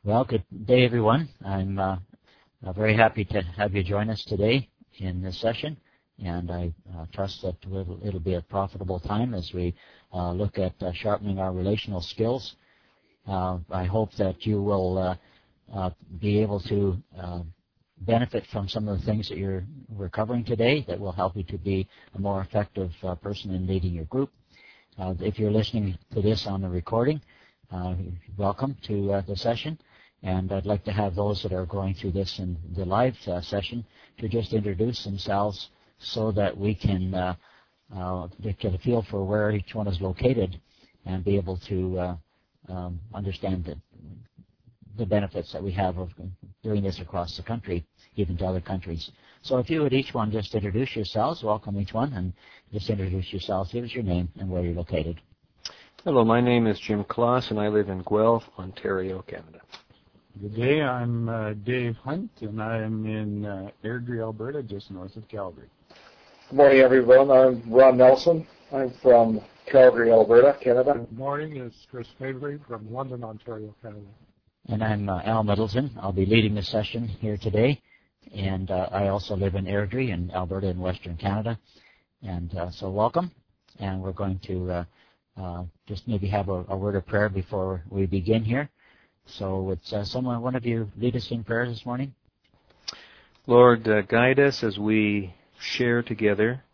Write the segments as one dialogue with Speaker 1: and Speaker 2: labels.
Speaker 1: Well, good day, everyone. I'm very happy to have you join us today in this session, and I trust that it'll be a profitable time as we look at sharpening our relational skills. I hope that you will be able to benefit from some of the things that we're covering today that will help you to be a more effective person in leading your group. If you're listening to this on the recording, welcome to the session. And I'd like to have those that are going through this in the live session to just introduce themselves so that we can get a feel for where each one is located and be able to understand the benefits that we have of doing this across the country, even to other countries. So if you would each one just introduce yourselves, welcome each one, and just introduce yourselves. Give us your name and where you're located.
Speaker 2: Hello, my name is Jim Kloss, and I live in Guelph, Ontario, Canada.
Speaker 3: Good day, I'm Dave Hunt, and I am in Airdrie, Alberta, just north of Calgary.
Speaker 4: Good morning, everyone. I'm Ron Nelson. I'm from Calgary, Alberta, Canada.
Speaker 5: Good morning, it's Chris Favery from London, Ontario, Canada.
Speaker 1: And I'm Al Middleton. I'll be leading the session here today, and I also live in Airdrie in Alberta in Western Canada. And so welcome, and we're going to just maybe have a word of prayer before we begin here. So would one of you lead us in prayer this morning?
Speaker 2: Lord, guide us as we share together.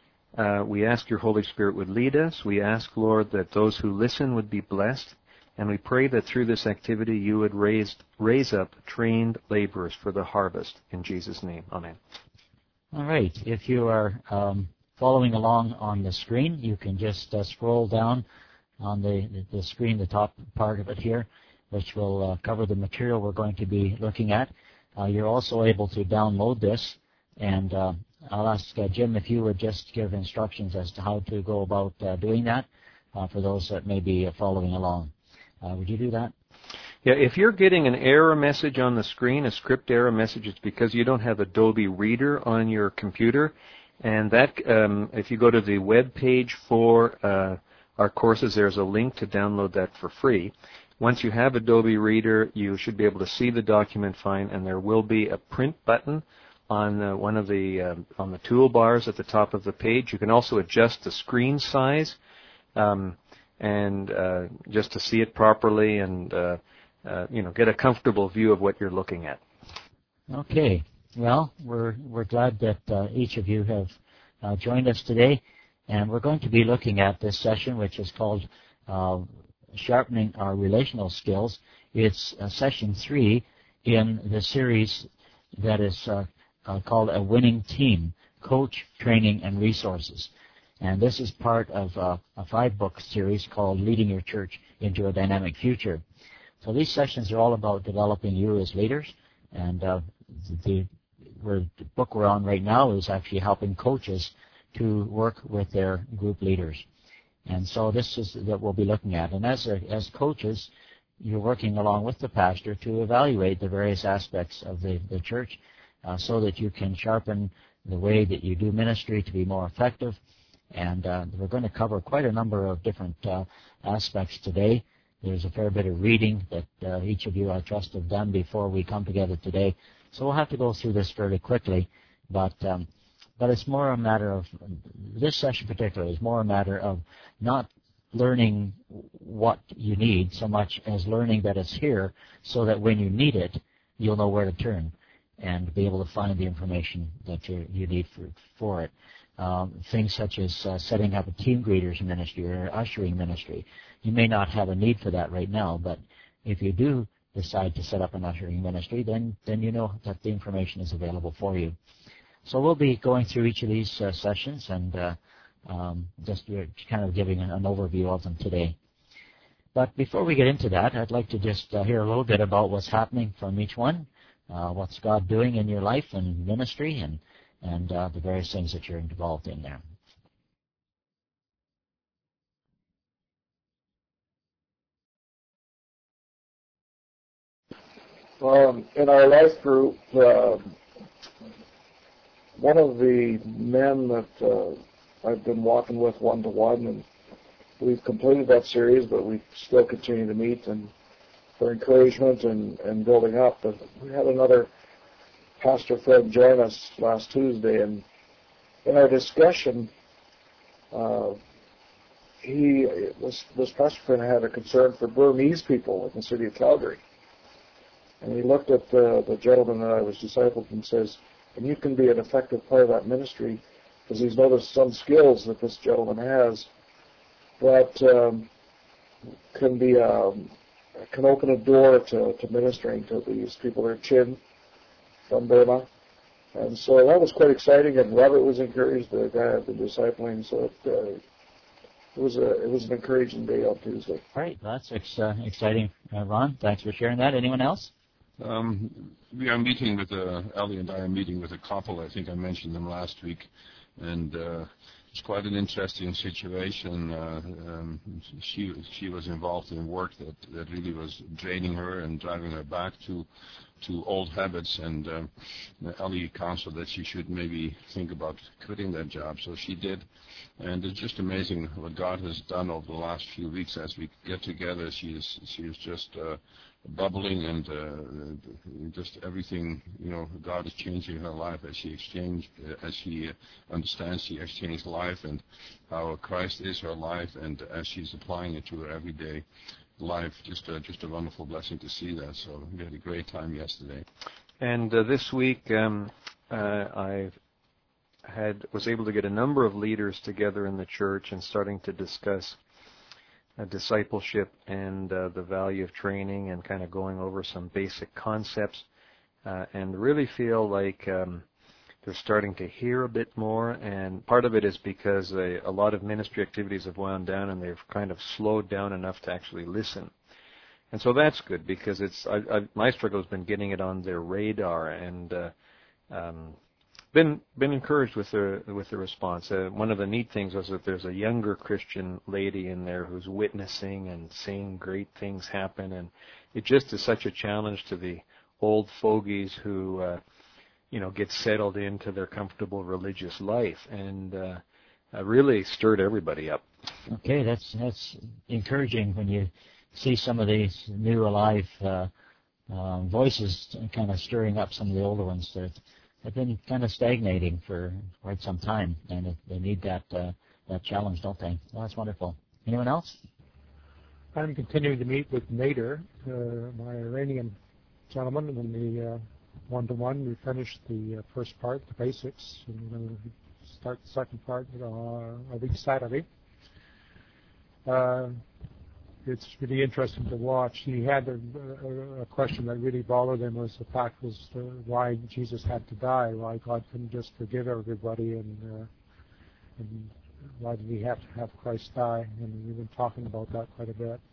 Speaker 2: We ask your Holy Spirit would lead us. We ask, Lord, that those who listen would be blessed. And we pray that through this activity you would raise up trained laborers for the harvest. In Jesus' name, amen.
Speaker 1: All right. If you are following along on the screen, you can just scroll down on the screen, the top part of it here, which will cover the material we're going to be looking at. You're also able to download this, and I'll ask Jim if you would just give instructions as to how to go about doing that for those that may be following along. Would you do that?
Speaker 2: Yeah, if you're getting an error message on the screen, a script error message, it's because you don't have Adobe Reader on your computer. And that, if you go to the web page for our courses, there's a link to download that for free. Once you have Adobe Reader, you should be able to see the document fine, and there will be a print button on one of the on the toolbars at the top of the page. You can also adjust the screen size and just to see it properly and get a comfortable view of what you're looking at.
Speaker 1: Okay. Well, we're glad that each of you have joined us today, and we're going to be looking at this session, which is called Sharpening Our Relational Skills. It's session 3 in the series that is called A Winning Team, Coach, Training, and Resources. And this is part of a 5-book series called Leading Your Church into a Dynamic Future. So these sessions are all about developing you as leaders, and the book we're on right now is actually helping coaches to work with their group leaders. And so this is that we'll be looking at. And as coaches, you're working along with the pastor to evaluate the various aspects of the church so that you can sharpen the way that you do ministry to be more effective. And we're going to cover quite a number of different aspects today. There's a fair bit of reading that each of you, I trust, have done before we come together today. So we'll have to go through this fairly quickly. But it's more a matter of, this session particularly is more a matter of not learning what you need so much as learning that it's here so that when you need it, you'll know where to turn and be able to find the information that you need for it. Things such as setting up a team greeters ministry or ushering ministry. You may not have a need for that right now, but if you do decide to set up an ushering ministry, then you know that the information is available for you. So we'll be going through each of these sessions and just kind of giving an overview of them today. But before we get into that, I'd like to just hear a little bit about what's happening from each one, what's God doing in your life and ministry, and the various things that you're involved in there.
Speaker 4: In our life group, one of the men that I've been walking with one-to-one, and we've completed that series, but we still continue to meet, and for encouragement and building up. But we had another pastor friend join us last Tuesday, and in our discussion, this pastor friend had a concern for Burmese people in the city of Calgary. And he looked at the gentleman that I was discipled and says, and you can be an effective part of that ministry, because he's noticed some skills that this gentleman has that can open a door to ministering to these people that are Chin from Burma. And so that was quite exciting, and Robert was encouraged, the guy I've been discipling, so it was an encouraging day on Tuesday.
Speaker 1: Right, that's exciting, Ron. Thanks for sharing that. Anyone else?
Speaker 6: We are meeting with Ellie and I are meeting with a couple. I think I mentioned them last week, and it's quite an interesting situation. She was involved in work that really was draining her and driving her back to old habits, and Ellie counseled that she should maybe think about quitting that job, so she did. And it's just amazing what God has done over the last few weeks as we get together. She is just bubbling, and just everything, God is changing her life as she understands the exchange life and how Christ is her life, and as she's applying it to her everyday life. Just a wonderful blessing to see that. So we had a great time yesterday.
Speaker 2: And this week I was able to get a number of leaders together in the church and starting to discuss discipleship and the value of training, and kind of going over some basic concepts, and really feel like they're starting to hear a bit more. And part of it is because a lot of ministry activities have wound down, and they've kind of slowed down enough to actually listen. And so that's good, because my struggle has been getting it on their radar, and been encouraged with the response. One of the neat things was that there's a younger Christian lady in there who's witnessing and seeing great things happen, and it just is such a challenge to the old fogies who get settled into their comfortable religious life, and really stirred everybody up.
Speaker 1: Okay, that's encouraging when you see some of these new alive voices kind of stirring up some of the older ones that have been kind of stagnating for quite some time, and they need that challenge, don't they? Well, that's wonderful. Anyone else?
Speaker 5: I'm continuing to meet with Nader, my Iranian gentleman, in the one-to-one. We finished the first part, the basics, and we're going to start the second part I think Saturday. It's really interesting to watch. He had a question that really bothered him, was the fact was why Jesus had to die, why God couldn't just forgive everybody, and why did he have to have Christ die? And we've been talking about that quite a bit.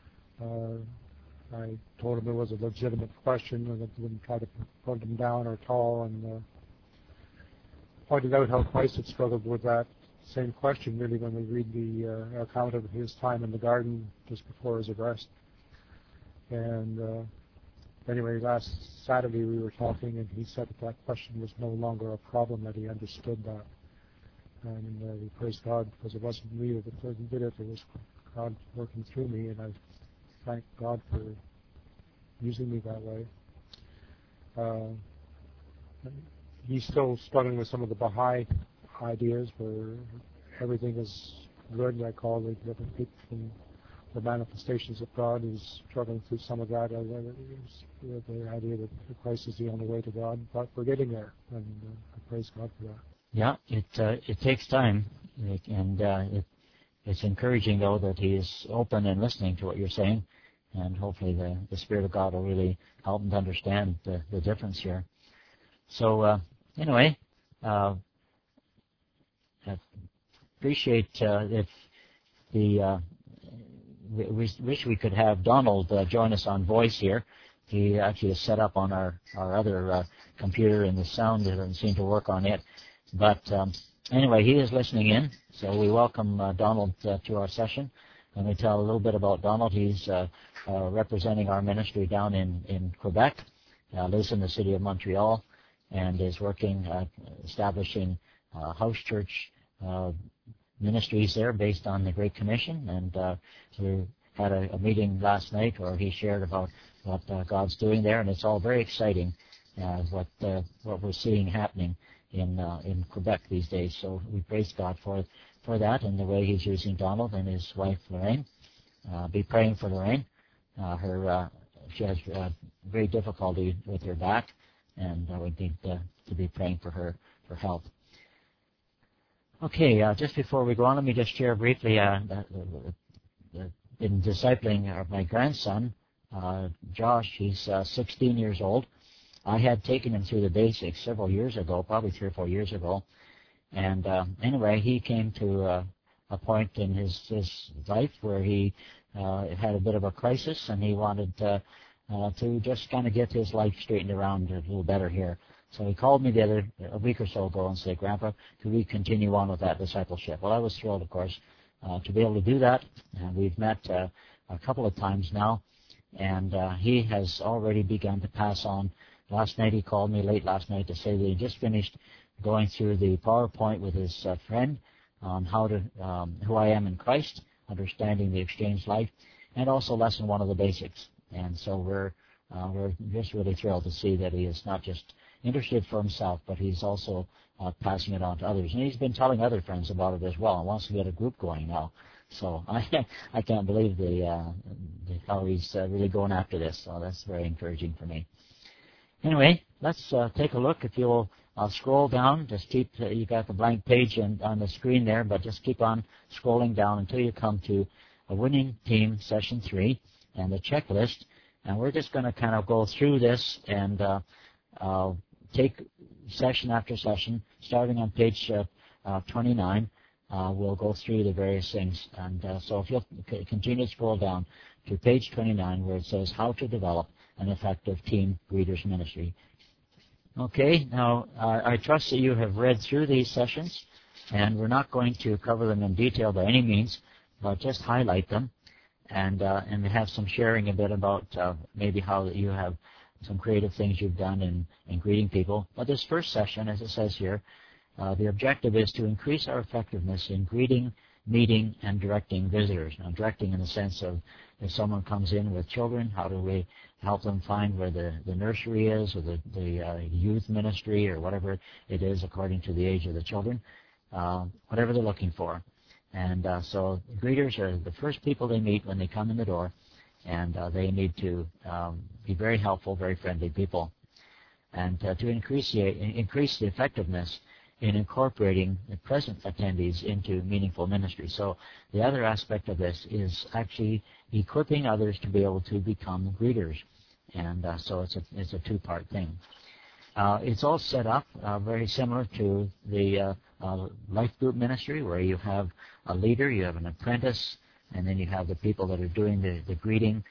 Speaker 5: I told him it was a legitimate question, and I wouldn't try to put him down or at all, and pointed out how Christ had struggled with that same question, really, when we read the account of his time in the garden just before his arrest. And anyway, last Saturday we were talking, and he said that question was no longer a problem, that he understood that. And we praised God, because it wasn't me that did it, it was God working through me, and I thank God for using me that way. He's still struggling with some of the Baha'i ideas where everything is good. I call the different people from the manifestations of God. He's struggling through some of that. The idea that Christ is the only way to God, but we're getting there, and I praise God for that.
Speaker 1: Yeah, it takes time, and it's encouraging, though, that he is open and listening to what you're saying, and hopefully the Spirit of God will really help him to understand the difference here. So anyway, I appreciate if we wish we could have Donald join us on voice here. He actually is set up on our other computer, and the sound doesn't seem to work on it. But anyway, he is listening in, so we welcome Donald to our session. Let me tell a little bit about Donald. He's representing our ministry down in Quebec, lives in the city of Montreal, and is working establishing house church ministries there based on the Great Commission. And we're had a meeting last night where he shared about what God's doing there, and it's all very exciting what we're seeing happening in Quebec these days. So we praise God for that and the way He's using Donald and his wife Lorraine. Be praying for Lorraine. She has great difficulty with her back, and we need to be praying for her for health. Okay, just before we go on, let me just share briefly in discipling my grandson, Josh. He's 16 years old. I had taken him through the basics several years ago, probably 3 or 4 years ago. And anyway, he came to a point in his life where he had a bit of a crisis, and he wanted to just kind of get his life straightened around a little better here. So he called me a week or so ago and said, "Grandpa, could we continue on with that discipleship?" Well, I was thrilled, of course, to be able to do that. And we've met a couple of times now, and he has already begun to pass on. Last night he called me late last night to say that he just finished going through the PowerPoint with his friend on how to who I am in Christ, understanding the exchange life, and also lesson 1 of the basics. And so we're just really thrilled to see that he is not just interested for himself, but he's also passing it on to others. And he's been telling other friends about it as well, and wants to get a group going now. So I can't believe how he's really going after this. So that's very encouraging for me. Anyway, let's take a look. If you'll scroll down, just keep, you got the blank page on the screen there, but just keep on scrolling down until you come to a winning team session 3 and the checklist. And we're just going to kind of go through this and take session after session, starting on page 29. We'll go through the various things. And so if you'll continue to scroll down to page 29 where it says how to develop an effective team greeters ministry. Okay, now I trust that you have read through these sessions, and we're not going to cover them in detail by any means, but just highlight them and have some sharing a bit about maybe how you have some creative things you've done in greeting people. But this first session, as it says here, the objective is to increase our effectiveness in greeting, meeting, and directing visitors. Now, directing in the sense of if someone comes in with children, how do we help them find where the nursery is, or the youth ministry, or whatever it is according to the age of the children, whatever they're looking for. And so greeters are the first people they meet when they come in the door, and they need to be very helpful, very friendly people. And to increase the effectiveness in incorporating the present attendees into meaningful ministry. So the other aspect of this is actually equipping others to be able to become greeters. And so it's a two-part thing. It's all set up very similar to the life group ministry, where you have a leader, you have an apprentice, and then you have the people that are doing the greeting.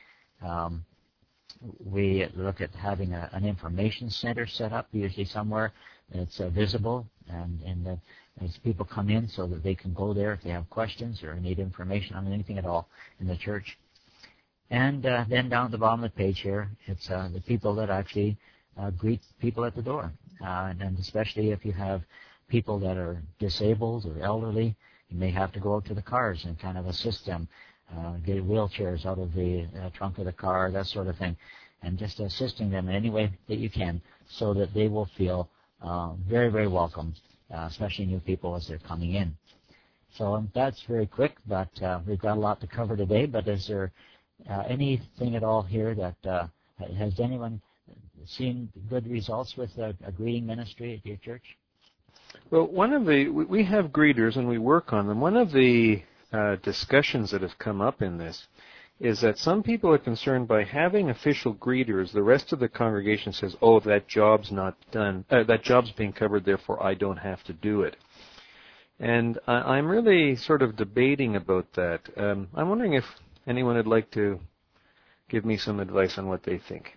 Speaker 1: We look at having an information center set up, usually somewhere that's visible, and as people come in so that they can go there if they have questions or need information on anything at all in the church. And then down at the bottom of the page here, it's the people that actually greet people at the door. And especially if you have people that are disabled or elderly, you may have to go out to the cars and kind of assist them, get wheelchairs out of the trunk of the car, that sort of thing, and just assisting them in any way that you can so that they will feel very, very welcome, especially new people as they're coming in. So that's very quick, but we've got a lot to cover today. But is there anything at all here that has anyone seen good results with a greeting ministry at your church?
Speaker 2: Well, we have greeters and we work on them. One of the discussions that have come up in this is that some people are concerned by having official greeters. The rest of the congregation says, "Oh, that job's not done. That job's being covered, therefore I don't have to do it." And I'm really sort of debating about that. I'm wondering if anyone would like to give me some advice on what they think.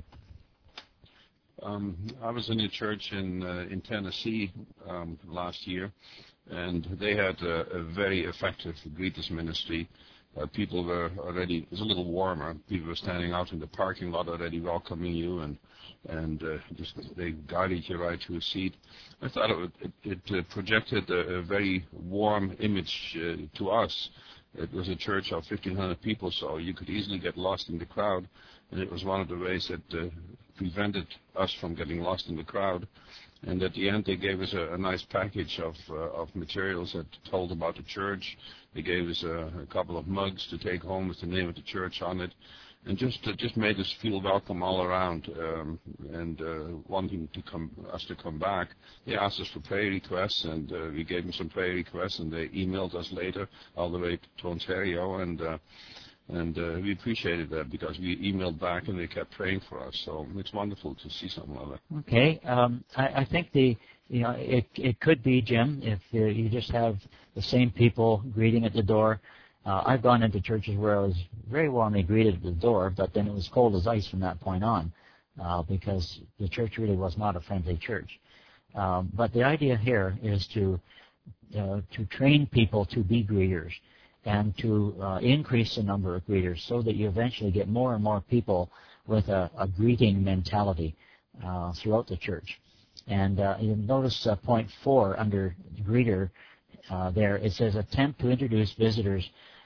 Speaker 6: I was in a church in Tennessee last year, and they had a very effective greeters ministry. People were already, it was a little warmer. People were standing out in the parking lot already welcoming you, and just they guided you right to a seat. I thought it projected a very warm image to us, it was a church of 1,500 people, so you could easily get lost in the crowd, and it was one of the ways that prevented us from getting lost in the crowd. And at the end, they gave us a nice package of materials that told about the church. They gave us a couple of mugs to take home with the name of the church on it, and just made us feel welcome all around, and wanting us to come back. They asked us for prayer requests, and we gave them some prayer requests, and they emailed us later all the way to Ontario, and we appreciated that because we emailed back and they kept praying for us. So it's wonderful to see something like that.
Speaker 1: Okay, I think it could be, Jim, if you just have the same people greeting at the door. I've gone into churches where I was very warmly greeted at the door, but then it was cold as ice from that point on, because the church really was not a friendly church. But the idea here is to train people to be greeters, and to increase the number of greeters so that you eventually get more and more people with a greeting mentality throughout the church. And you'll notice point 4 under greeter there. It says attempt to introduce visitors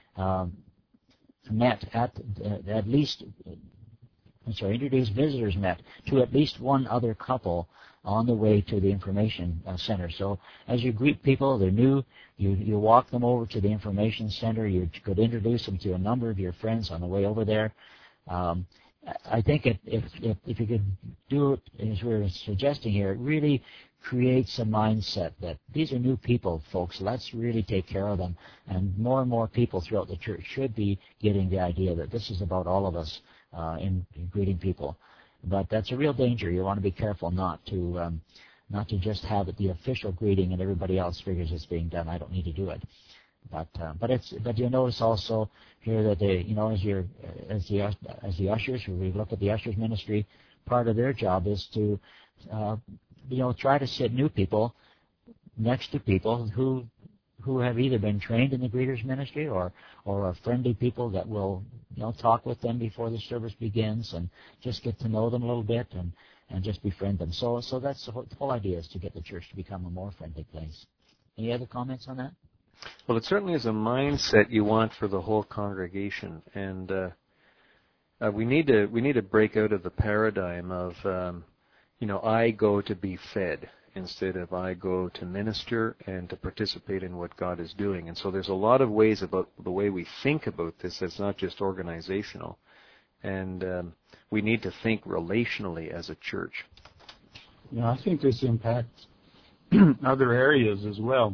Speaker 1: introduce visitors met to at least one other couple on the way to the information center. So as you greet people, they're new, you walk them over to the information center. You could introduce them to a number of your friends on the way over there. I think if you could do it as we're suggesting here, it really creates a mindset that these are new people, folks. Let's really take care of them. And more people throughout the church should be getting the idea that this is about all of us in greeting people. But that's a real danger. You want to be careful not to just have it the official greeting and everybody else figures it's being done. I don't need to do it. But you'll notice also here that as the ushers, when we look at the ushers ministry, part of their job is to try to sit new people next to people who have either been trained in the greeters ministry or are friendly people that will talk with them before the service begins and just get to know them a little bit and just befriend them. So that's the whole idea, is to get the church to become a more friendly place. Any other comments on that?
Speaker 2: Well, it certainly is a mindset you want for the whole congregation, and we need to break out of the paradigm of I go to be fed instead of I go to minister and to participate in what God is doing. And so there's a lot of ways about the way we think about this that's not just organizational, and we need to think relationally as a church.
Speaker 3: I think this impacts other areas as well.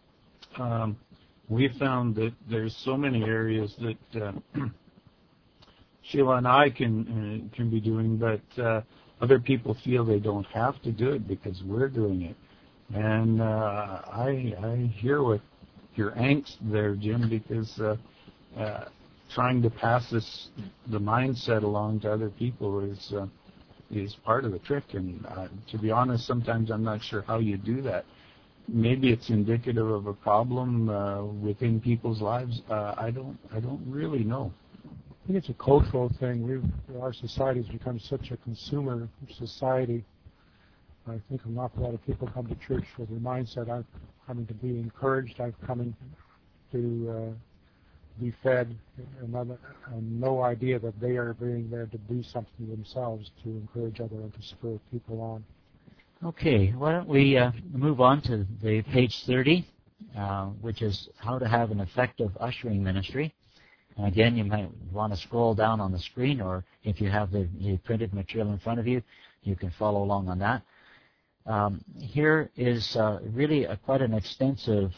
Speaker 3: We found that there's so many areas that Sheila and I can be doing, but other people feel they don't have to do it because we're doing it. And I hear what your angst there, Jim, because trying to pass the mindset along to other people is part of the trick. And to be honest, sometimes I'm not sure how you do that. Maybe it's indicative of a problem within people's lives. I don't really know.
Speaker 5: I think it's a cultural thing. Our society has become such a consumer society. I think an awful lot of people come to church with the mindset, I'm coming to be encouraged, I'm coming to be fed, and no idea that they are being there to do something themselves to encourage others and to spur people on.
Speaker 1: Okay, why don't we move on to the page 30, which is how to have an effective ushering ministry. And again, you might want to scroll down on the screen, or if you have the printed material in front of you, you can follow along on that. Here is really quite an extensive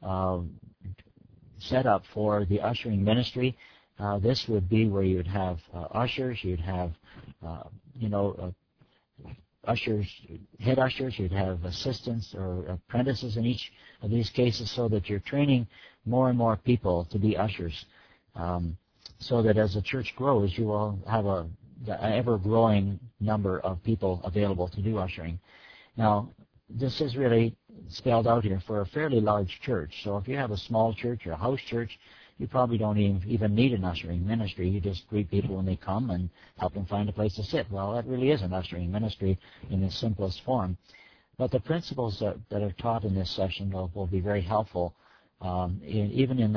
Speaker 1: setup for the ushering ministry. This would be where you would have ushers, you'd have, ushers, head ushers, you'd have assistants or apprentices in each of these cases, so that you're training more and more people to be ushers. So that as the church grows, you will have an ever-growing number of people available to do ushering. Now, this is really spelled out here for a fairly large church. So if you have a small church or a house church, you probably don't even need an ushering ministry. You just greet people when they come and help them find a place to sit. Well, that really is an ushering ministry in its simplest form. But the principles that are taught in this session will be very helpful even in that.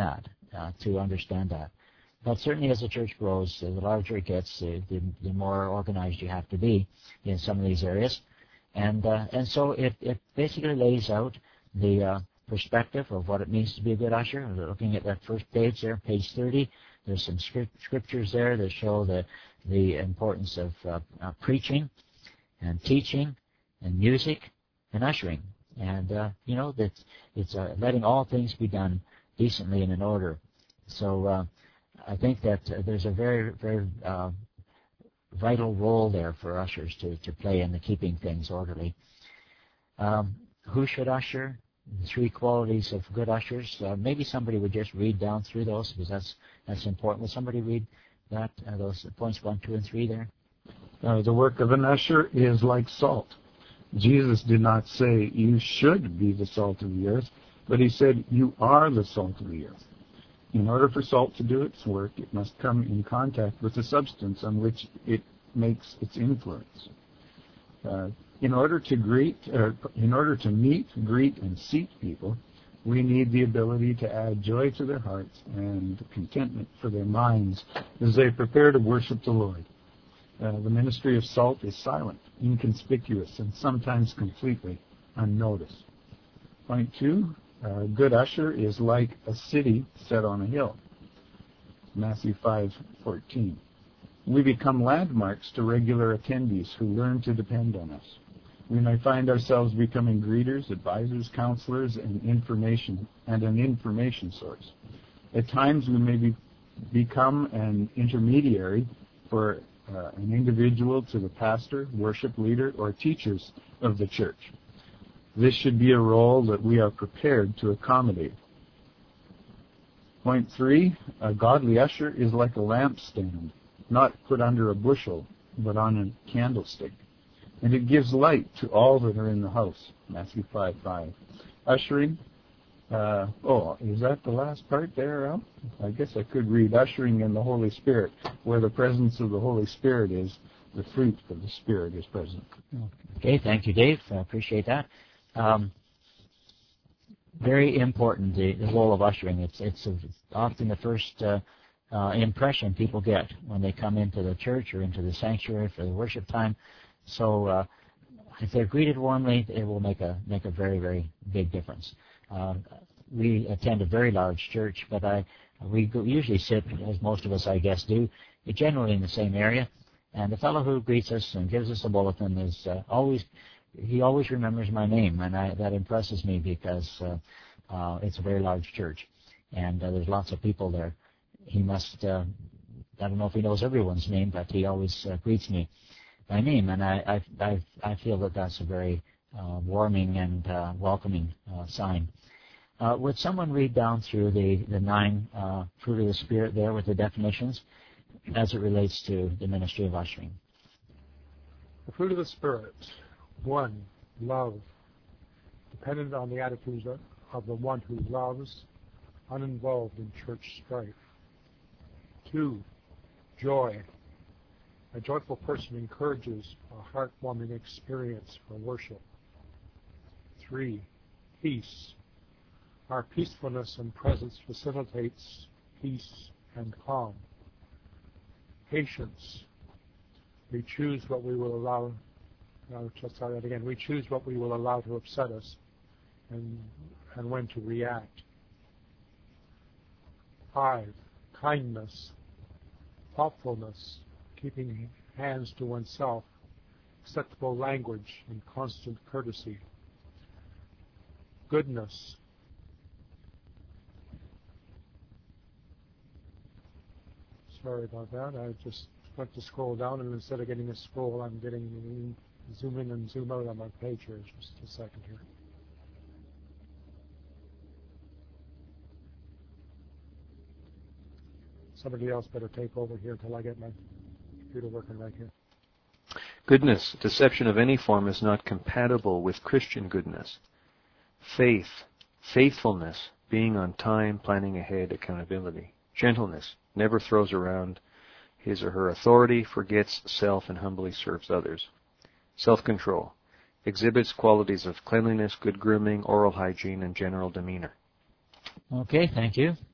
Speaker 1: to understand that. But certainly as the church grows, the larger it gets, the more organized you have to be in some of these areas. And so it basically lays out the perspective of what it means to be a good usher. Looking at that first page there, page 30, there's some scriptures there that show the importance of preaching and teaching and music and ushering. And, that it's letting all things be done decently and in order. So I think that there's a very, very vital role there for ushers to play in the keeping things orderly. Who should usher? The 3 qualities of good ushers. Maybe somebody would just read down through those, because that's important. Would somebody read that, those points 1, 2, and 3 there?
Speaker 3: The work of an usher is like salt. Jesus did not say you should be the salt of the earth, but he said you are the salt of the earth. In order for salt to do its work, it must come in contact with the substance on which it makes its influence. In order to meet, greet, and seat people, we need the ability to add joy to their hearts and contentment for their minds as they prepare to worship the Lord. The ministry of salt is silent, inconspicuous, and sometimes completely unnoticed. Point 2, a good usher is like a city set on a hill. Matthew 5:14. We become landmarks to regular attendees who learn to depend on us. We may find ourselves becoming greeters, advisors, counselors, and an information source. At times, we may become an intermediary for an individual to the pastor, worship leader, or teachers of the church. This should be a role that we are prepared to accommodate. Point 3, a godly usher is like a lampstand, not put under a bushel, but on a candlestick. And it gives light to all that are in the house. Matthew 5:5. Ushering. Is that the last part there, Al? I guess I could read ushering in the Holy Spirit. Where the presence of the Holy Spirit is, the fruit of the Spirit is present.
Speaker 1: Okay, thank you, Dave. I appreciate that. Very important, the role of ushering. It's often the first impression people get when they come into the church or into the sanctuary for the worship time. So if they're greeted warmly, it will make a very, very big difference. We attend a very large church, but we usually sit, as most of us, I guess, do, generally in the same area. And the fellow who greets us and gives us a bulletin is always remembers my name, and that impresses me because it's a very large church, and there's lots of people there. He must, I don't know if he knows everyone's name, but he always greets me by name, and I feel that that's a very warming and welcoming sign. Would someone read down through the 9 fruit of the Spirit there with the definitions as it relates to the ministry of ushering?
Speaker 5: The fruit of the Spirit. 1, love, dependent on the attitudes of the one who loves, uninvolved in church strife. 2, joy. A joyful person encourages a heartwarming experience for worship. 3, peace. Our peacefulness and presence facilitates peace and calm. Patience. We choose what we will allow. We choose what we will allow to upset us, and when to react. 5, kindness, thoughtfulness, keeping hands to oneself, acceptable language, and constant courtesy. Goodness. Sorry about that. I just went to scroll down, and instead of getting a scroll, I'm getting zoom in and zoom out on my page here. Just a second here. Somebody else better take over here until I get my computer working right here.
Speaker 2: Goodness, deception of any form is not compatible with Christian goodness. Faith, faithfulness, being on time, planning ahead, accountability. Gentleness, never throws around his or her authority, forgets self, and humbly serves others. Self-control, exhibits qualities of cleanliness, good grooming, oral hygiene, and general demeanor.
Speaker 1: Okay, thank you.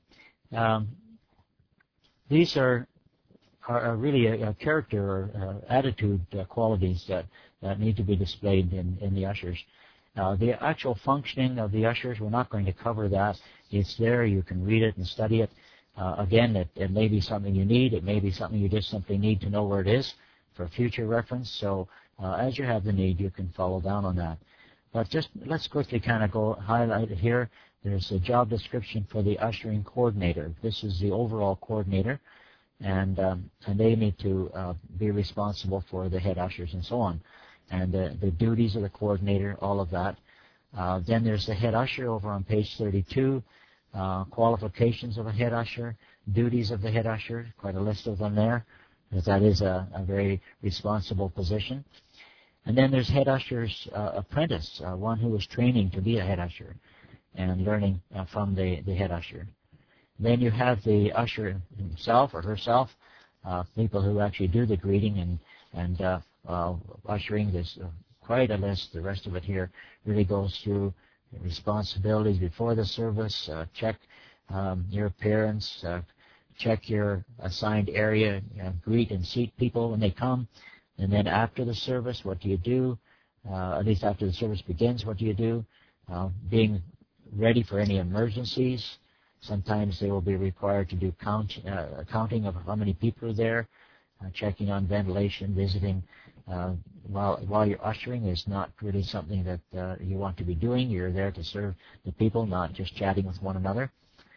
Speaker 1: These are really a character or attitude qualities that need to be displayed in the ushers. The actual functioning of the ushers, we're not going to cover that. It's there. You can read it and study it. Again, it may be something you need. It may be something you just simply need to know where it is for future reference. So as you have the need, you can follow down on that. But just let's quickly kind of go highlight it here. There's a job description for the ushering coordinator. This is the overall coordinator, and they need to be responsible for the head ushers and so on. And the duties of the coordinator, all of that. Then there's the head usher over on page 32. Qualifications of a head usher, duties of the head usher, quite a list of them there, because that is a very responsible position. And then there's head usher's apprentice, one who is training to be a head usher and learning from the head usher. Then you have the usher himself or herself, people who actually do the greeting and ushering. There's quite a list. The rest of it here really goes through responsibilities before the service, check your appearance, check your assigned area, greet and seat people when they come, and then after the service, what do you do? At least after the service begins, what do you do? Being ready for any emergencies. Sometimes they will be required to do counting of how many people are there, checking on ventilation, visiting. While you're ushering is not really something that you want to be doing. You're there to serve the people, not just chatting with one another.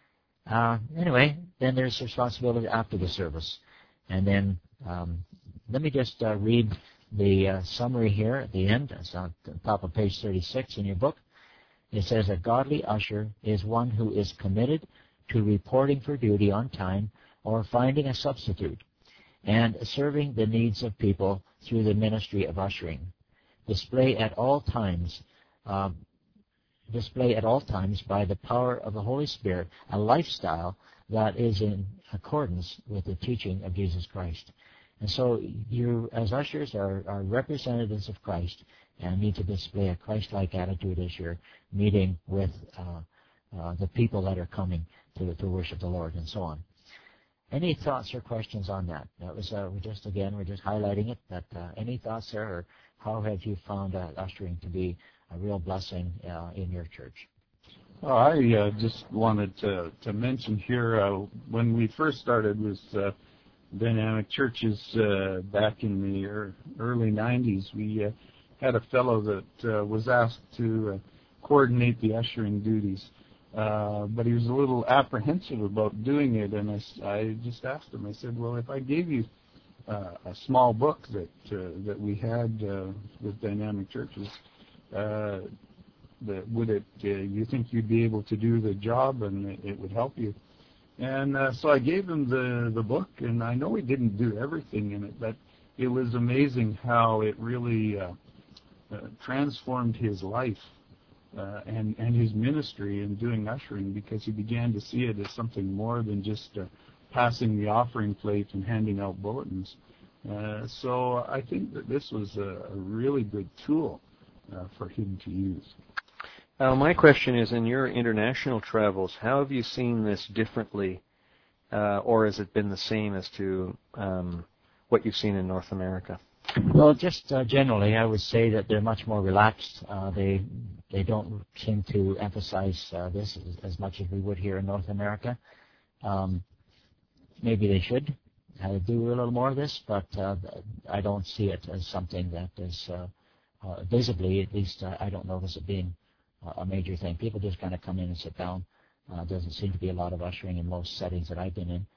Speaker 1: Anyway, then there's responsibility after the service. And then let me just read the summary here at the end. It's on the top of page 36 in your book. It says, a godly usher is one who is committed to reporting for duty on time or finding a substitute and serving the needs of people through the ministry of ushering. Display at all times by the power of the Holy Spirit a lifestyle that is in accordance with the teaching of Jesus Christ. And so you, as ushers, are representatives of Christ and need to display a Christ-like attitude as you're meeting with the people that are coming to worship the Lord and so on. Any thoughts or questions on that? That was we're just highlighting it. But any thoughts there, or how have you found ushering to be a real blessing in your church?
Speaker 3: Well, I just wanted to mention here when we first started with Dynamic Churches back in the early 90s, we had a fellow that was asked to coordinate the ushering duties. But he was a little apprehensive about doing it, and I just asked him. I said, "Well, if I gave you a small book that we had with Dynamic Churches, you think you'd be able to do the job, and it would help you?" And so I gave him the book, and I know he didn't do everything in it, but it was amazing how it really transformed his life. And his ministry in doing ushering, because he began to see it as something more than just passing the offering plate and handing out bulletins. So I think that this was a really good tool for him to use.
Speaker 2: My question is, in your international travels, how have you seen this differently, or has it been the same as to what you've seen in North America?
Speaker 1: Well, just generally, I would say that they're much more relaxed. They don't seem to emphasize this as much as we would here in North America. Maybe they should do a little more of this, but I don't see it as something that is visibly, at least I don't notice it being a major thing. People just kind of come in and sit down. Doesn't seem to be a lot of ushering in most settings that I've been in.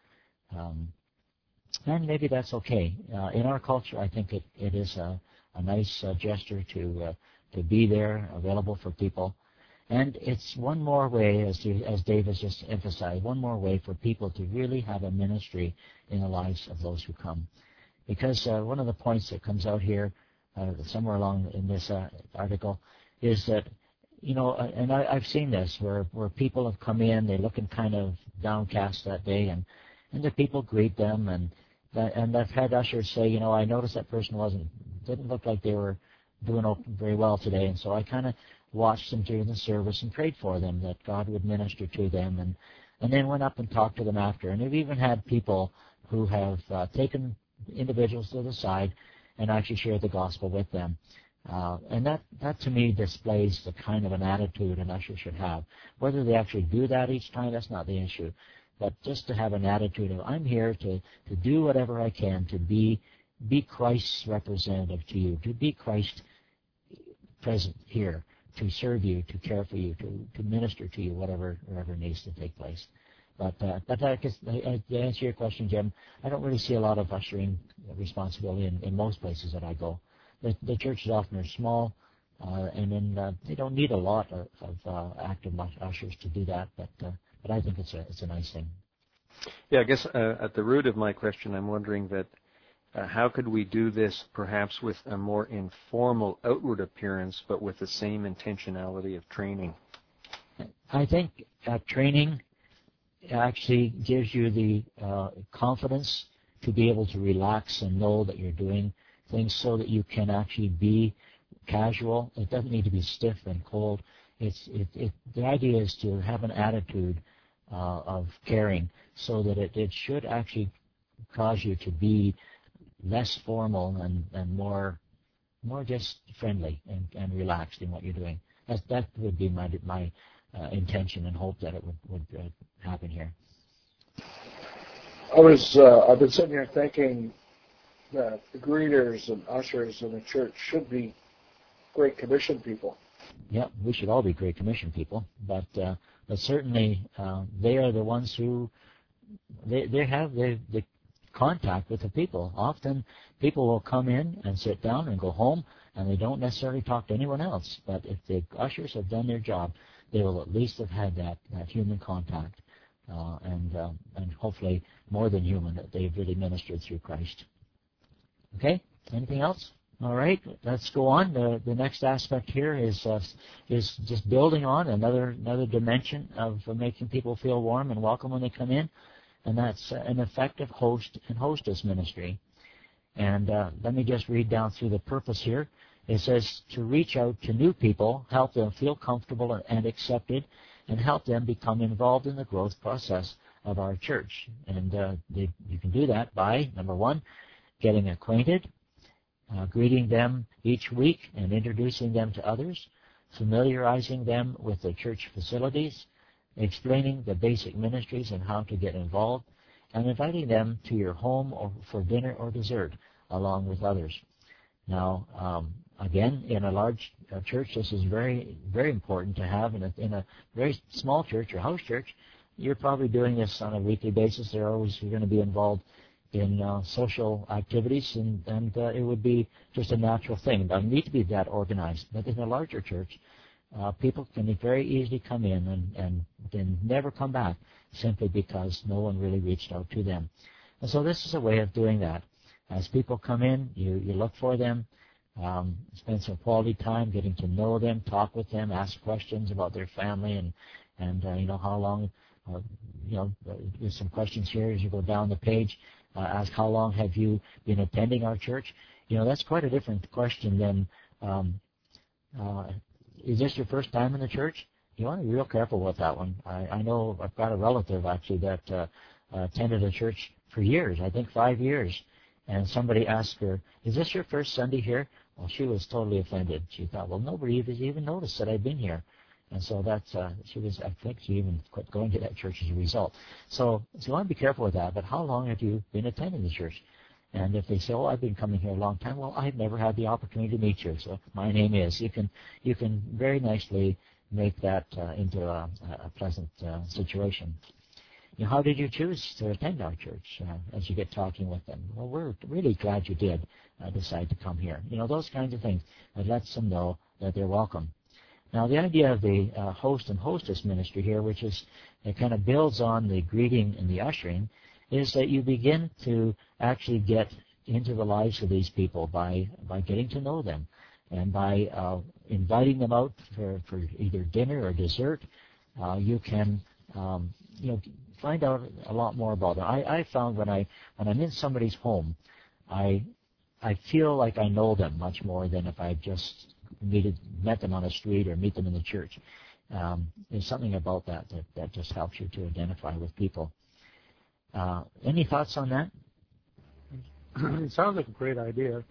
Speaker 1: And maybe that's okay. In our culture, I think it is a nice gesture to be there, available for people. And it's one more way, as Dave has just emphasized, one more way for people to really have a ministry in the lives of those who come. Because one of the points that comes out here, somewhere along in this article, is that, and I've seen this, where people have come in, they're looking kind of downcast that day, and the people greet them, and I've had ushers say, I noticed that person didn't look like they were doing very well today, and so I kind of watched them during the service and prayed for them, that God would minister to them, and then went up and talked to them after. And we've even had people who have taken individuals to the side and actually shared the gospel with them. And that to me displays the kind of an attitude an usher should have. Whether they actually do that each time, that's not the issue. But just to have an attitude of, I'm here to do whatever I can to be Christ's representative to you, to be Christ present here, to serve you, to care for you, to minister to you, whatever needs to take place. But I guess, to answer your question, Jim, I don't really see a lot of ushering responsibility in most places that I go. The churches often are small, and then they don't need a lot of active ushers to do that. But I think it's a nice thing.
Speaker 2: Yeah, I guess at the root of my question, I'm wondering that how could we do this perhaps with a more informal outward appearance, but with the same intentionality of training?
Speaker 1: I think training actually gives you the confidence to be able to relax and know that you're doing things so that you can actually be casual. It doesn't need to be stiff and cold. The idea is to have an attitude of caring so that it should actually cause you to be less formal and more just friendly and relaxed in what you're doing. That would be my intention and hope that it would happen here.
Speaker 4: I've been sitting here thinking that the greeters and ushers in the church should be Great Commission people.
Speaker 1: Yeah, we should all be Great Commission people, but certainly they are the ones who they have the contact with the people. Often people will come in and sit down and go home, and they don't necessarily talk to anyone else. But if the ushers have done their job, they will at least have had that human contact, and hopefully more than human, that they've really ministered through Christ. Okay, anything else? All right, let's go on. The next aspect here is just building on another dimension of making people feel warm and welcome when they come in, and that's an effective host and hostess ministry. And let me just read down through the purpose here. It says to reach out to new people, help them feel comfortable and accepted, and help them become involved in the growth process of our church. And you can do that by, number one, getting acquainted, greeting them each week and introducing them to others, familiarizing them with the church facilities, explaining the basic ministries and how to get involved, and inviting them to your home or for dinner or dessert along with others. Now, again, in a large church, this is very, very important to have. In a very small church or house church, you're probably doing this on a weekly basis. You're going to be involved in social activities, and it would be just a natural thing. It doesn't need to be that organized. But in a larger church, people can very easily come in and then never come back simply because no one really reached out to them. And so this is a way of doing that. As people come in, you look for them, spend some quality time getting to know them, talk with them, ask questions about their family, and how long. There's some questions here as you go down the page. Ask how long have you been attending our church? That's quite a different question than is this your first time in the church? You want to be real careful with that one. I know I've got a relative actually that attended a church for years, I think 5 years, and somebody asked her, is this your first Sunday here? Well, she was totally offended. She thought, well, nobody even noticed that I'd been here. And so I think she even quit going to that church as a result. So you want to be careful with that, but how long have you been attending the church? And if they say, oh, I've been coming here a long time, well, I've never had the opportunity to meet you, so my name is. You can very nicely make that into a pleasant situation. How did you choose to attend our church as you get talking with them? Well, we're really glad you did decide to come here. Those kinds of things. That lets them know that they're welcome. Now, the idea of the host and hostess ministry here, which is it kind of builds on the greeting and the ushering, is that you begin to actually get into the lives of these people by getting to know them and by inviting them out for either dinner or dessert. You can find out a lot more about them. I found when I'm in somebody's home, I feel like I know them much more than if I just met them on the street or meet them in the church. There's something about that just helps you to identify with people. Any thoughts on that?
Speaker 5: It sounds like a great idea.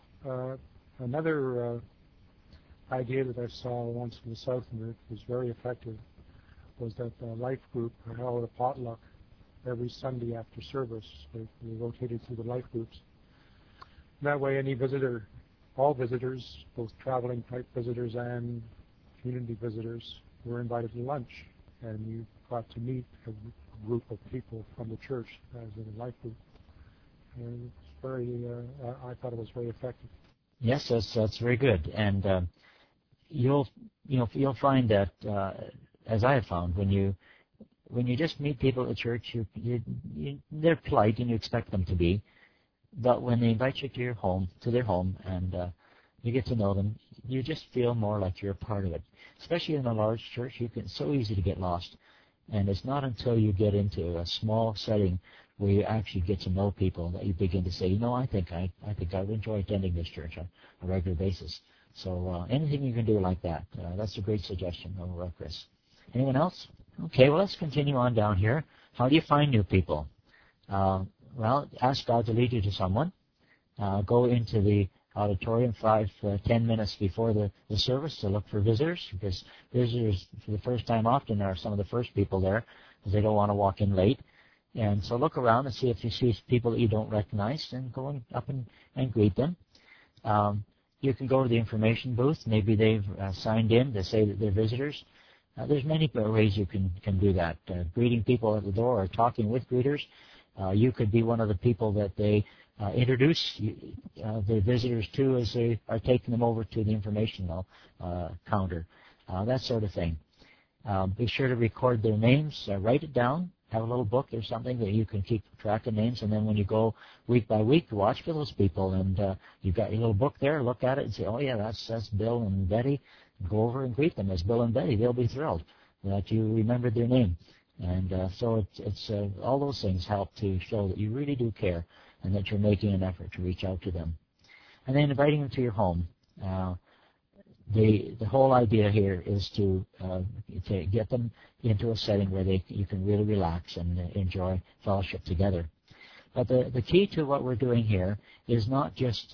Speaker 5: Another idea that I saw once in the South and it was very effective was that the life group held a potluck every Sunday after service. They rotated through the life groups. That way any visitor, all visitors, both traveling type visitors and community visitors, were invited to lunch, and you got to meet a group of people from the church as in a life group. And it's very, I thought it was very effective.
Speaker 1: Yes, that's very good, and you'll find that as I have found when you just meet people at the church, they're polite and you expect them to be, but when they invite you to their home, and you get to know them, you just feel more like you're a part of it. Especially in a large church, it's so easy to get lost. And it's not until you get into a small setting where you actually get to know people that you begin to say, I think I would enjoy attending this church on a regular basis. So anything you can do like that, that's a great suggestion, Chris. Anyone else? Okay, well, let's continue on down here. How do you find new people? Well, ask God to lead you to someone. Go into the auditorium 10 minutes before the service to look for visitors, because visitors for the first time often are some of the first people there, because they don't want to walk in late. And so look around and see if you see people that you don't recognize, and go up and greet them. You can go to the information booth. Maybe they've signed in to say that they're visitors. There's many ways you can do that. Greeting people at the door or talking with greeters. You could be one of the people that they introduce the visitors to as they are taking them over to the informational counter, that sort of thing. Be sure to record their names, write it down, have a little book or something that you can keep track of names, and then when you go week by week, watch for those people, and you've got your little book there, look at it and say, oh yeah, that's Bill and Betty. Go over and greet them as Bill and Betty. They'll be thrilled that you remembered their name. And so it's all those things help to show that you really do care and that you're making an effort to reach out to them. And then inviting them to your home. The whole idea here is to get them into a setting where you can really relax and enjoy fellowship together. But the key to what we're doing here is not just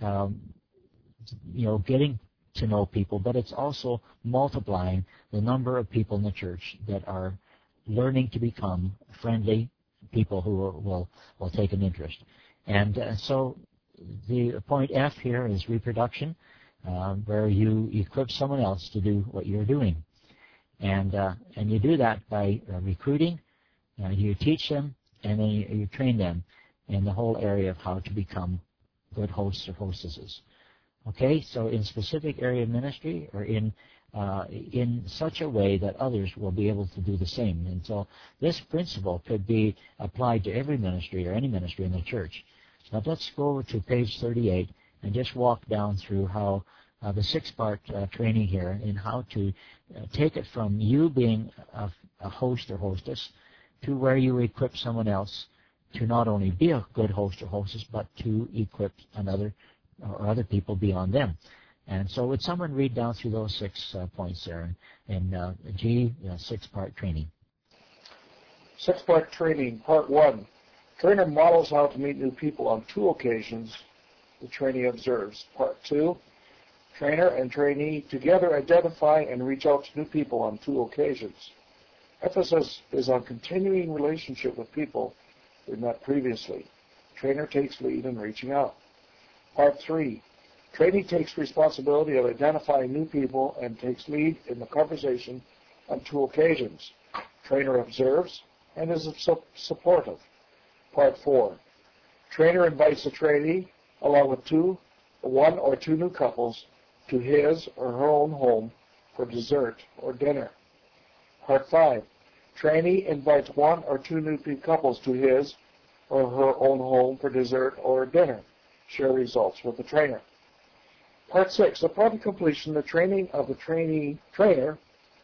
Speaker 1: getting to know people, but it's also multiplying the number of people in the church that are learning to become friendly people who will take an interest. And so the point F here is reproduction, where you equip someone else to do what you're doing. And you do that by recruiting, you teach them, and then you train them in the whole area of how to become good hosts or hostesses. Okay, so in specific area of ministry, or in such a way that others will be able to do the same. And so this principle could be applied to every ministry or any ministry in the church. Now let's go over to page 38 and just walk down through how the 6-part training here in how to take it from you being a host or hostess to where you equip someone else to not only be a good host or hostess, but to equip another or other people beyond them. And so would someone read down through those 6 points there in G, 6-part training?
Speaker 4: 6-part training, part 1. Trainer models how to meet new people on 2 occasions the trainee observes. Part 2. Trainer and trainee together identify and reach out to new people on 2 occasions. Emphasis is on continuing relationship with people we met previously. Trainer takes lead in reaching out. Part 3. Trainee takes responsibility of identifying new people and takes lead in the conversation on 2 occasions. Trainer observes and is supportive. Part 4. Trainer invites the trainee, along with 1 or 2 new couples, to his or her own home for dessert or dinner. Part 5. Trainee invites 1 or 2 new couples to his or her own home for dessert or dinner. Share results with the trainer. Part 6. Upon completion, the training of the trainer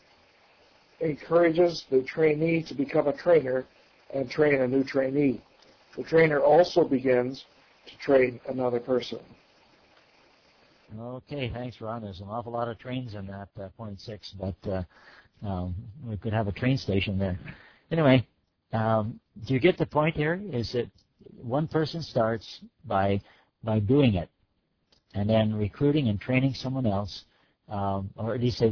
Speaker 4: encourages the trainee to become a trainer and train a new trainee. The trainer also begins to train another person.
Speaker 1: Okay, thanks, Ron. There's an awful lot of trains in that point 6, but We could have a train station there. Anyway, do you get the point here? Is that one person starts by doing it, and then recruiting and training someone else, or at least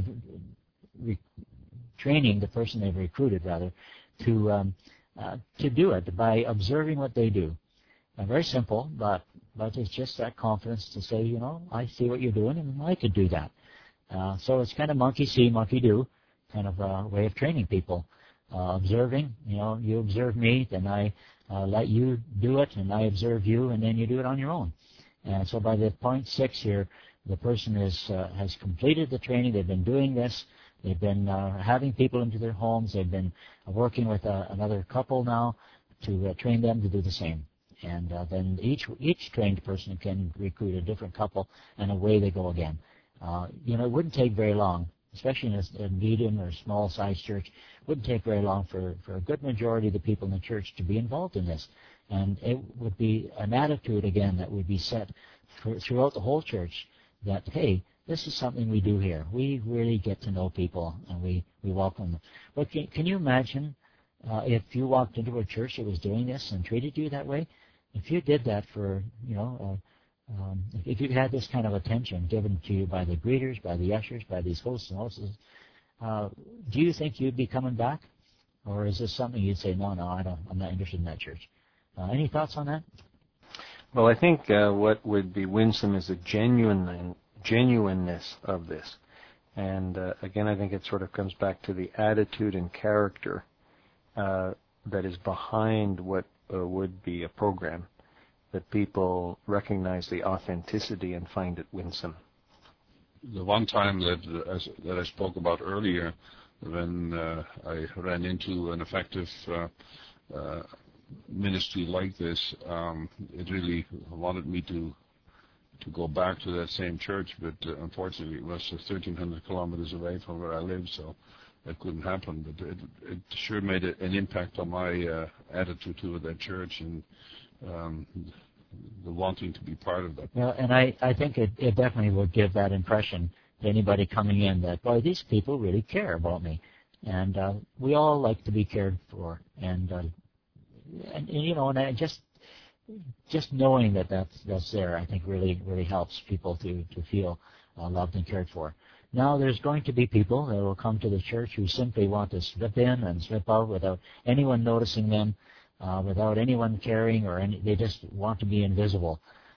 Speaker 1: training the person they've recruited, rather, to do it by observing what they do. Very simple, but it's just that confidence to say, you know, I see what you're doing, and I could do that. So it's kind of monkey see, monkey do kind of a way of training people. Observing, you know, you observe me, then I let you do it, and I observe you, and then you do it on your own. And so by the point 6 here, the person has completed the training. They've been doing this. They've been having people into their homes. They've been working with another couple now to train them to do the same. And then each trained person can recruit a different couple, and away they go again. You know, it wouldn't take very long, especially in a medium or small-sized church. It wouldn't take very long for a good majority of the people in the church to be involved in this. And it would be an attitude, again, that would be set throughout the whole church that, hey, this is something we do here. We really get to know people, and we welcome them. But can you imagine if you walked into a church that was doing this and treated you that way? If you did that for, you know, if you had this kind of attention given to you by the greeters, by the ushers, by these hosts and hostesses, do you think you'd be coming back? Or is this something you'd say, no, I'm not interested in that church? Any thoughts on that?
Speaker 2: Well, I think what would be winsome is the genuineness of this. And again, I think it sort of comes back to the attitude and character that is behind what would be a program, that people recognize the authenticity and find it winsome.
Speaker 6: The one time that I spoke about earlier, when I ran into an effective ministry like this, it really wanted me to go back to that same church, but unfortunately it was 1,300 kilometers away from where I live, so that couldn't happen. But it sure made an impact on my attitude toward that church and the wanting to be part of that.
Speaker 1: Yeah, and I think it definitely would give that impression to anybody coming in that, boy, these people really care about me. And we all like to be cared for. And you know, and I just knowing that's there, I think really helps people to feel loved and cared for. Now, there's going to be people that will come to the church who simply want to slip in and slip out without anyone noticing them, without anyone caring, they just want to be invisible.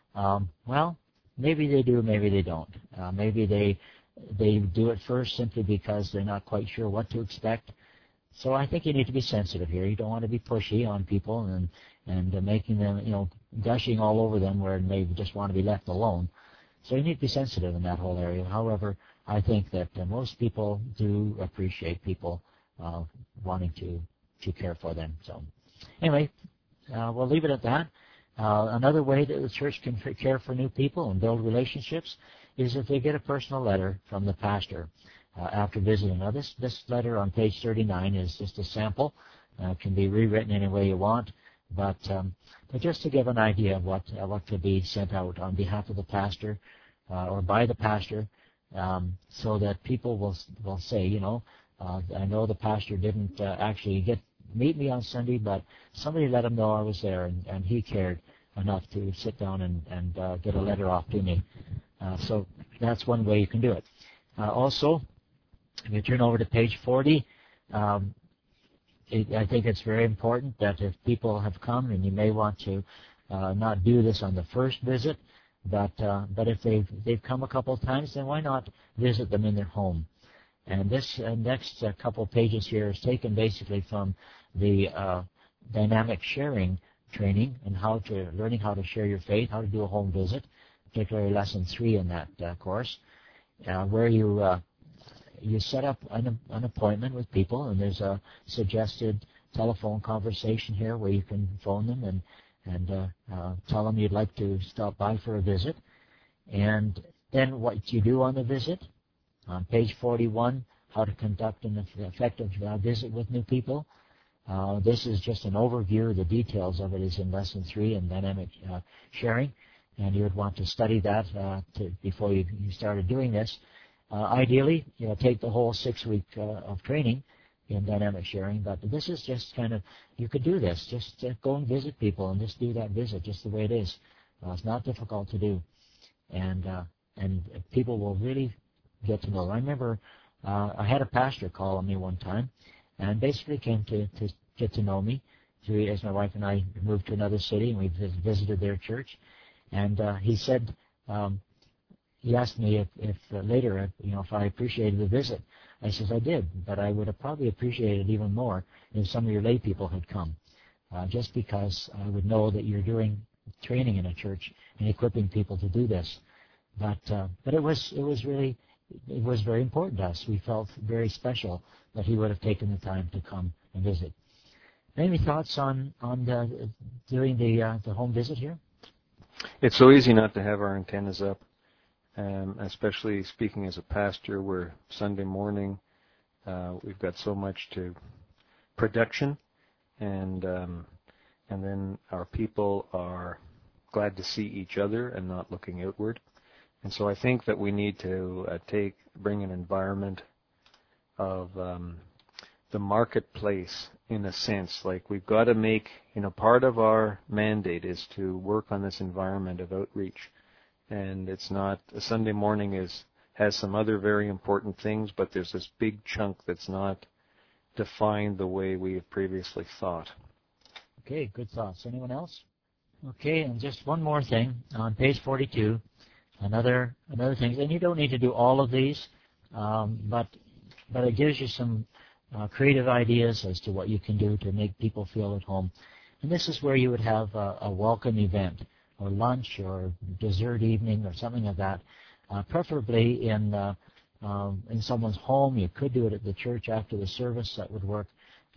Speaker 1: Well, maybe they do, maybe they don't. Maybe they do it first simply because they're not quite sure what to expect. So I think you need to be sensitive here. You don't want to be pushy on people and making them, you know, gushing all over them where they just want to be left alone. So you need to be sensitive in that whole area. However, I think that most people do appreciate people wanting to care for them. So anyway, we'll leave it at that. Another way that the church can care for new people and build relationships is if they get a personal letter from the pastor after visiting. Now, this letter on page 39 is just a sample. It can be rewritten any way you want, but just to give an idea of what could be sent out on behalf of the pastor or by the pastor, so that people will say, you know, I know the pastor didn't actually meet me on Sunday, but somebody let him know I was there, and he cared enough to sit down and get a letter off to me. So that's one way you can do it. Also, if you turn over to page 40, I think it's very important that if people have come, and you may want to not do this on the first visit, but if they've come a couple of times, then why not visit them in their home? And this next couple pages here is taken basically from the dynamic sharing training and learning how to share your faith, how to do a home visit, particularly lesson 3 in that course, where you set up an appointment with people, and there's a suggested telephone conversation here where you can phone them and tell them you'd like to stop by for a visit. And then what you do on the visit, on page 41, how to conduct an effective visit with new people. This is just an overview. The details of it is in lesson 3 in dynamic sharing, and you would want to study that before you started doing this. ideally, take the whole 6 week of training in dynamic sharing, but this is just kind of, you could do this, just go and visit people and just do that visit just the way it is. It's not difficult to do, and people will really get to know. I remember I had a pastor call on me one time, and basically came to get to know me. As my wife and I moved to another city, and we visited their church, and he said, he asked me if later, if I appreciated the visit. I says I did, but I would have probably appreciated even more if some of your lay people had come, just because I would know that you're doing training in a church and equipping people to do this. But it was very important to us. We felt very special that he would have taken the time to come and visit. Any thoughts on doing the home visit here?
Speaker 2: It's so easy not to have our antennas up. Especially speaking as a pastor, where Sunday morning we've got so much to production, and then our people are glad to see each other and not looking outward. And so I think that we need to bring an environment of the marketplace, in a sense. Like, we've got to make, part of our mandate is to work on this environment of outreach. And it's not, a Sunday morning has some other very important things, but there's this big chunk that's not defined the way we have previously thought.
Speaker 1: Okay, good thoughts. Anyone else? Okay, and just one more thing. On page 42, another thing, and you don't need to do all of these, but it gives you some creative ideas as to what you can do to make people feel at home. And this is where you would have a welcome event, or lunch, or dessert evening, or something like that, preferably in someone's home. You could do it at the church after the service. That would work.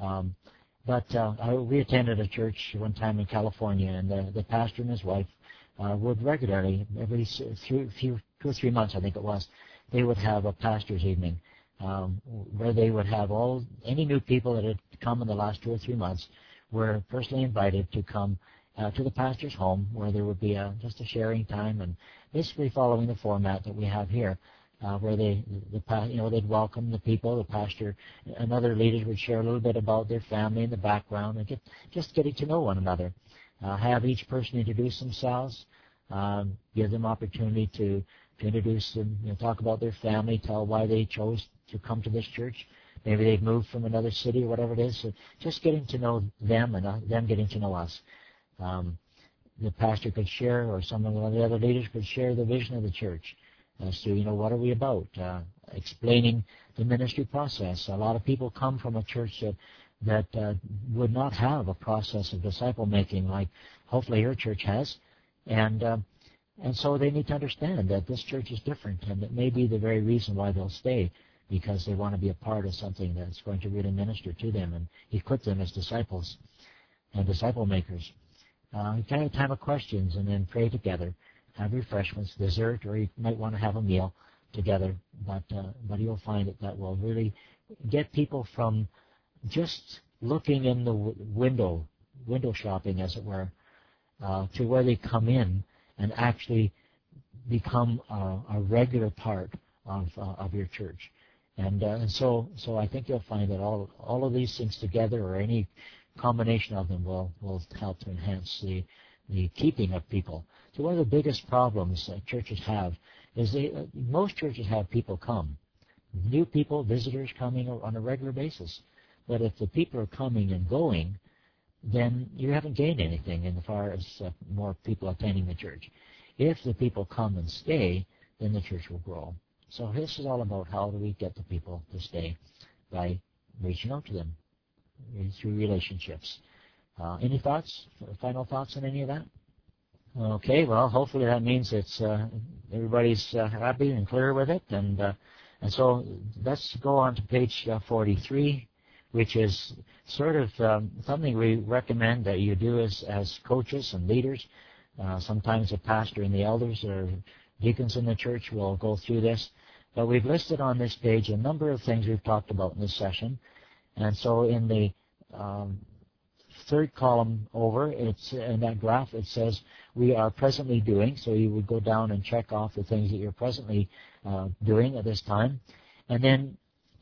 Speaker 1: We attended a church one time in California, and the pastor and his wife would regularly, every 2 or 3 months, I think it was, they would have a pastor's evening where they would have any new people that had come in the last 2 or 3 months were personally invited to come to the pastor's home, where there would be just a sharing time, and basically following the format that we have here, where they'd welcome the people, the pastor and other leaders would share a little bit about their family and the background, and just getting to know one another. Have each person introduce themselves, give them opportunity to introduce them, talk about their family, tell why they chose to come to this church. Maybe they've moved from another city or whatever it is. So just getting to know them, and them getting to know us. The pastor could share, or one of the other leaders could share the vision of the church as to, what are we about, explaining the ministry process. A lot of people come from a church that would not have a process of disciple making like hopefully your church has, and so they need to understand that this church is different, and it may be the very reason why they'll stay, because they want to be a part of something that's going to really minister to them and equip them as disciples and disciple makers. You can have a time of questions and then pray together, have refreshments, dessert, or you might want to have a meal together. But you'll find that will really get people from just looking in the window shopping, as it were, to where they come in and actually become a regular part of your church. And so I think you'll find that all of these things together, or any combination of them, will help to enhance the keeping of people. So one of the biggest problems that churches have is most churches have people come, new people, visitors coming on a regular basis. But if the people are coming and going, then you haven't gained anything in as far as more people attending the church. If the people come and stay, then the church will grow. So this is all about how do we get the people to stay, by reaching out to them through relationships. Any thoughts, final thoughts on any of that? Okay, well, hopefully that means it's everybody's happy and clear with it. And so let's go on to page 43, which is sort of something we recommend that you do as coaches and leaders. Sometimes the pastor and the elders or deacons in the church will go through this. But we've listed on this page a number of things we've talked about in this session. And so in the third column over, it's in that graph, it says we are presently doing. So you would go down and check off the things that you're presently doing at this time. And then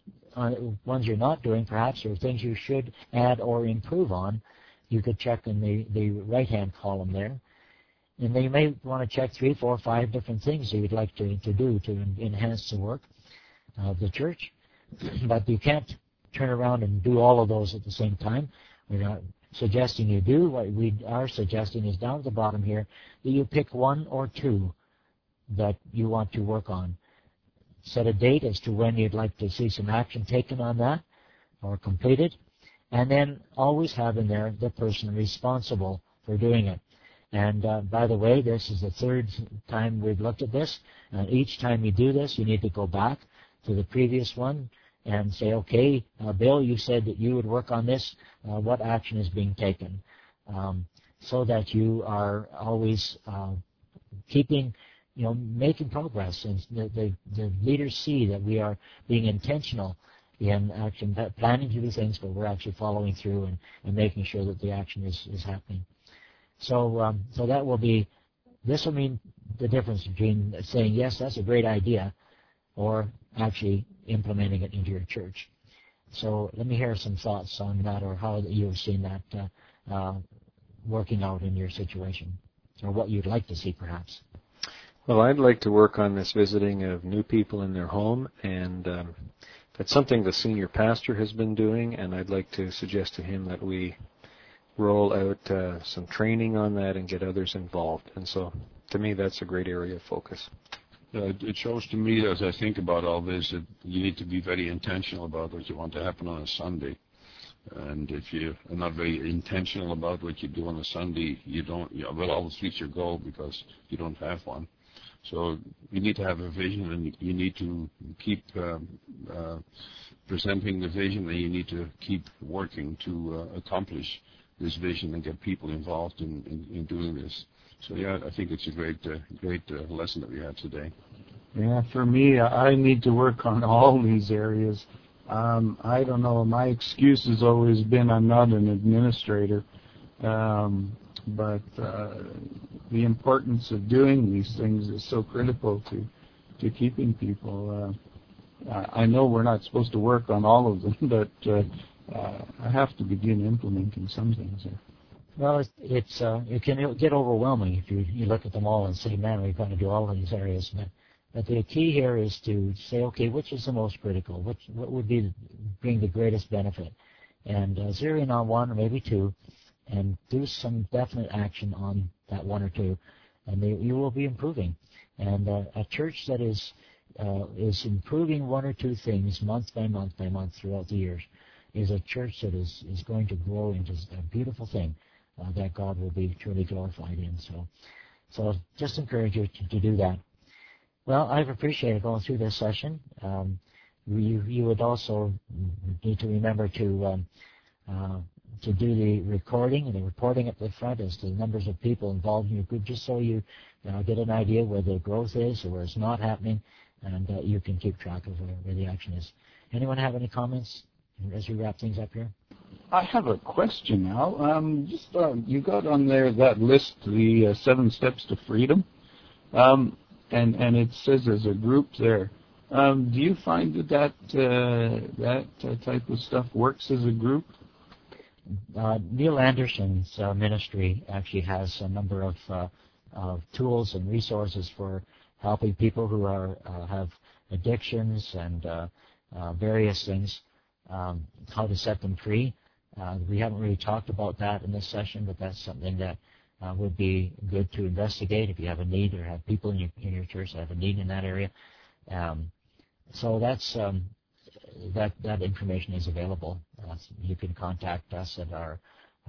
Speaker 1: ones you're not doing, perhaps, or things you should add or improve on, you could check in the right-hand column there. And then you may want to check 3, 4, 5 different things that you'd like to do to enhance the work of the church. But you can't turn around and do all of those at the same time. We're not suggesting you do. What we are suggesting is down at the bottom here that you pick 1 or 2 that you want to work on. Set a date as to when you'd like to see some action taken on that or completed. And then always have in there the person responsible for doing it. And by the way, this is the third time we've looked at this. Each time you do this, you need to go back to the previous one and say, okay, Bill, you said that you would work on this. What action is being taken? So that you are always keeping, making progress. And the leaders see that we are being intentional in action, planning to do things, but we're actually following through and making sure that the action is happening. So that will be, this will mean the difference between saying, yes, that's a great idea, or actually implementing it into your church. So let me hear some thoughts on that, or how you've seen that working out in your situation, or what you'd like to see perhaps.
Speaker 2: Well, I'd like to work on this visiting of new people in their home, and that's something the senior pastor has been doing, and I'd like to suggest to him that we roll out some training on that and get others involved. And so, to me, that's a great area of focus.
Speaker 6: It shows to me, as I think about all this, that you need to be very intentional about what you want to happen on a Sunday. And if you are not very intentional about what you do on a Sunday, you will always reach your goal because you don't have one. So you need to have a vision, and you need to keep presenting the vision, and you need to keep working to accomplish this vision and get people involved in doing this. So yeah, I think it's a great lesson that we had today.
Speaker 3: Yeah, for me, I need to work on all these areas. I don't know, my excuse has always been I'm not an administrator, but the importance of doing these things is so critical to keeping people. I know we're not supposed to work on all of them, but I have to begin implementing some things here.
Speaker 1: Well, it can get overwhelming if you look at them all and say, man, we've got to do all of these areas. But the key here is to say, okay, which is the most critical? What would bring the greatest benefit? And zero in on 1 or maybe 2, and do some definite action on that 1 or 2, and you will be improving. And a church that is improving 1 or 2 things month by month by month throughout the years is a church that is going to grow into a beautiful thing that God will be truly glorified in. So just encourage you to do that. Well, I've appreciated going through this session. You would also need to remember to do the recording and the reporting at the front as to the numbers of people involved in your group, just so you get an idea where the growth is or where it's not happening, and you can keep track of where the action is. Anyone have any comments as we wrap things up here?
Speaker 3: I have a question now. You got on there that list, the 7 Steps to Freedom, and it says as a group there. Do you find that type of stuff works as a group?
Speaker 1: Neil Anderson's ministry actually has a number of tools and resources for helping people who have addictions and various things, how to set them free. We haven't really talked about that in this session, but that's something that would be good to investigate if you have a need or have people in your church that have a need in that area. So that's that information is available. You can contact us at our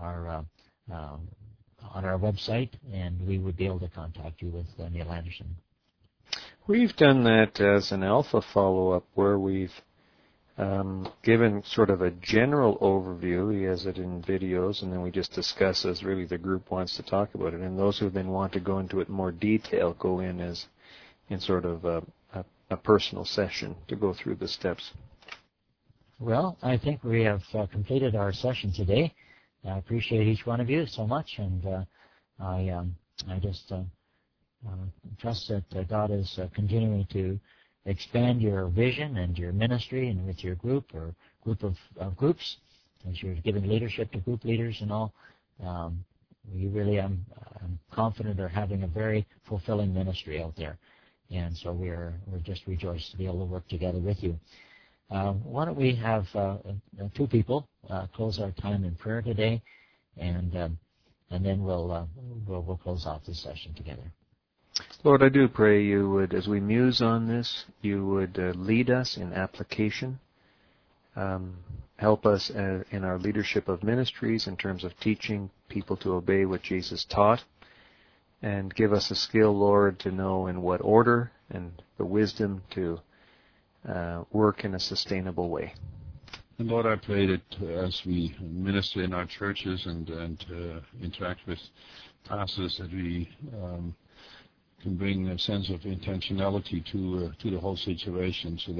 Speaker 1: on our website, and we would be able to contact you with Neil Anderson.
Speaker 2: We've done that as an alpha follow-up where we've given sort of a general overview. He has it in videos, and then we just discuss as really the group wants to talk about it. And those who then want to go into it in more detail go in sort of a personal session to go through the steps.
Speaker 1: Well, I think we have completed our session today. I appreciate each one of you so much, and I just trust that God is continuing to expand your vision and your ministry, and with your group or group of groups, as you're giving leadership to group leaders and all. You really, I'm confident, are having a very fulfilling ministry out there, and so we're just rejoiced to be able to work together with you. Why don't we have two people close our time in prayer today, and then we'll close off this session together.
Speaker 2: Lord, I do pray you would, as we muse on this, you would lead us in application. Help us in our leadership of ministries in terms of teaching people to obey what Jesus taught. And give us a skill, Lord, to know in what order and the wisdom to work in a sustainable way.
Speaker 6: And Lord, I pray that as we minister in our churches and interact with pastors, that we can bring a sense of intentionality to the whole situation, so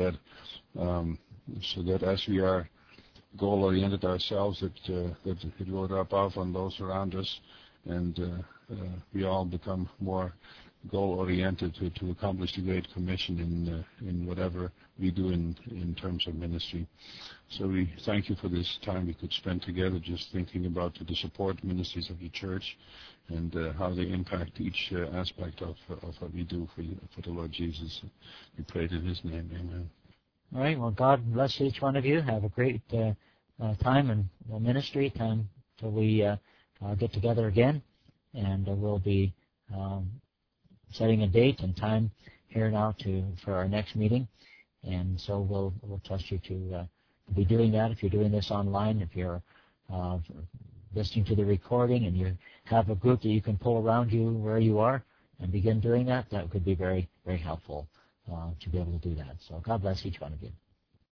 Speaker 6: that as we are goal-oriented ourselves, that it will rub off on those around us, and we all become more goal-oriented to accomplish the Great Commission in whatever we do in terms of ministry. So we thank you for this time we could spend together just thinking about the support ministries of the church and how they impact each aspect of what we do for the Lord Jesus. We pray in His name. Amen.
Speaker 1: All right. Well, God bless each one of you. Have a great time in ministry, time till we get together again, and we'll be setting a date and time here now for our next meeting, and so we'll trust you to be doing that. If you're doing this online, if you're listening to the recording and you have a group that you can pull around you where you are and begin doing that, that could be very, very helpful to be able to do that. So God bless each one of you.